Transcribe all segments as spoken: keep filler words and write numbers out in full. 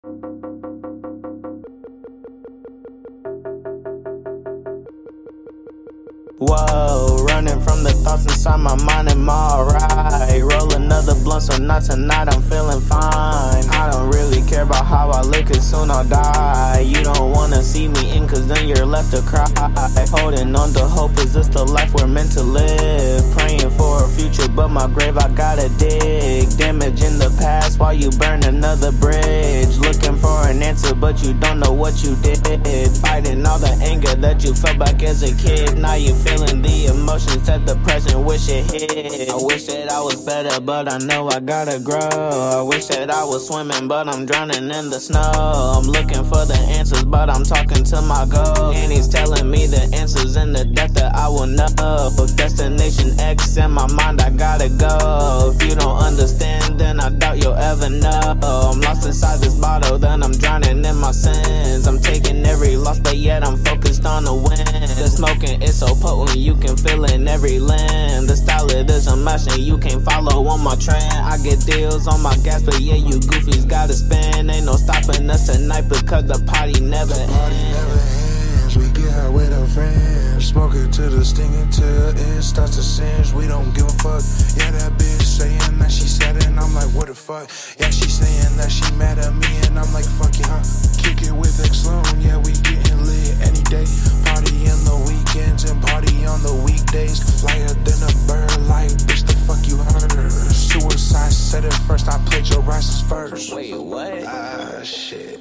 Whoa, running from the thoughts inside my mind, I'm alright. Roll another blunt, so not tonight, I'm feeling fine. I don't really care about how I look, cause soon I'll die. You don't wanna see me in, cause then you're left to cry. Holding on to hope, is this the life we're meant to live? Praying for a future, but my grave I gotta dig. Damage in the past while you burn another bridge. Looking for an answer, but you don't know what you did. Fighting all the anger that you felt back as a kid. Now you feeling the emotions that the present wish it hit. I wish that I was better, but I know I gotta grow. I wish that I was swimming, but I'm drowning in the snow. I'm looking for the answers, but I'm talking to my ghost, and he's telling me the answers in the depth that I will know. Destination X in my mind, I gotta go. If you don't understand, then I doubt you'll ever know. I'm lost inside this bottle, then I'm drowning in my sins. I'm taking every loss, but yet I'm focused on the win. The smoking is so potent, you can feel it in every limb. The style it is a machine, you can't follow on my trend. I get deals on my gas, but yeah, you goofies gotta spend. Ain't no stopping us tonight because the party never ends. The party never ends, we get high with our friends. Smoke it to the sting until it starts to singe. We don't give a fuck. Yeah, that bitch saying that she said it, and I'm like, what the fuck? Yeah, she saying that she mad at me, and I'm like, fuck you, huh? Kick it with X-Loan, yeah, we getting lit any day. Party in the weekends and party on the weekdays. Flyer than a bird, like, bitch, the fuck you heard? Suicide said it first, I played your rises first. Wait, what? Ah, shit.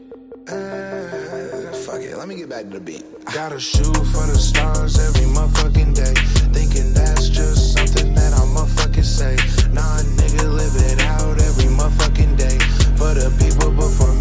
Uh, fuck it, let me get back to the beat. Gotta shoot for the stars every motherfucking day. Thinking that's just something that I motherfucking say. Nah, nigga, live it out every motherfucking day. For the people before me.